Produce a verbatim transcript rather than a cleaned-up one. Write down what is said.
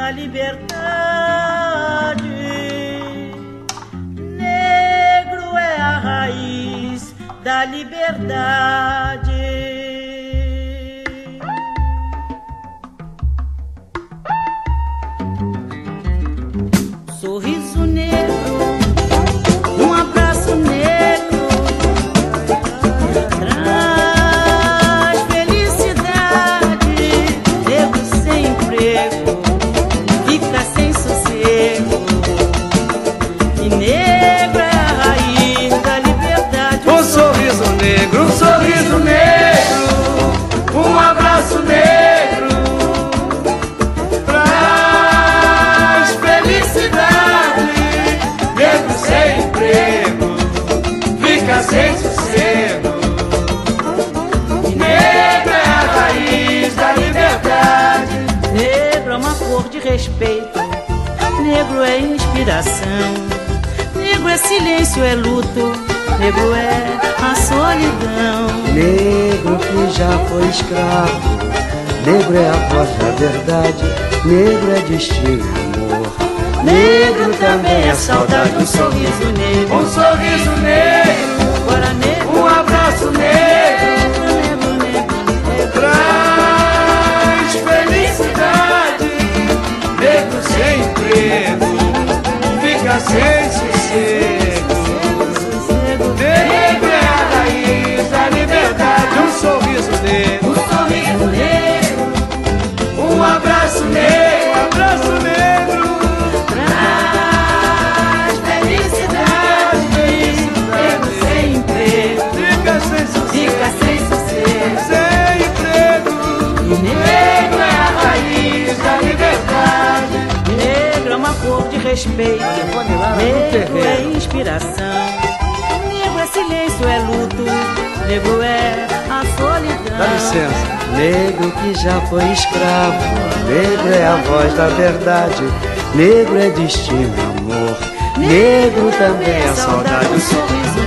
a liberdade. Negro é a raiz da liberdade. Sorriso negro, um abraço negro, traz felicidade. Negro sem emprego, fica sem sossego. E negro é a raiz da liberdade. Um sorriso negro, um sorriso negro, um abraço negro, traz felicidade. Negro sem emprego, fica sem sossego. E negro é a raiz da liberdade. Negro é uma cor de respeito, negro é inspiração. Negro é silêncio, é luto, negro é a solidão. Negro que já foi escravo, negro é a voz da verdade, negro é destino e amor. Negro também é saudade, um sorriso negro. Um sorriso negro, Agora negro, um abraço negro, negro, negro, negro. traz felicidade. Negro sem emprego, fica sem sossego. Negro é a raiz da liberdade. Um sorriso negro, Um sorriso negro, um abraço negro, um abraço negro, traz felicidade. Negro sem emprego, fica sem sossego. fica sem sossego. Sem emprego, E negro é a raiz da liberdade. negro é uma cor de respeito, negro é inspiração. Negro é silêncio, é luto, negro é a solidão. Dá licença. Negro que já foi escravo, negro é a voz da verdade, negro é destino e amor. Negro também é saudade. um sorriso